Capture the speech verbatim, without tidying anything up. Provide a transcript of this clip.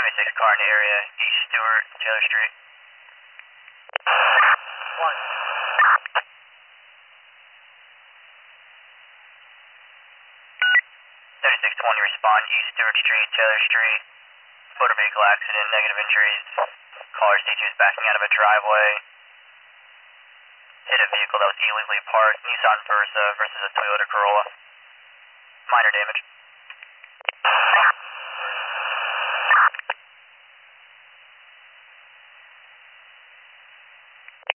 seventy-six car in the area, East Stewart, Taylor Street. One. seventy-six twenty respond, East Stewart Street, Taylor Street. Motor vehicle accident, negative injuries. Caller states he was backing out of a driveway. Hit a vehicle that was illegally parked, Nissan Versa versus a Toyota Corolla. Minor damage.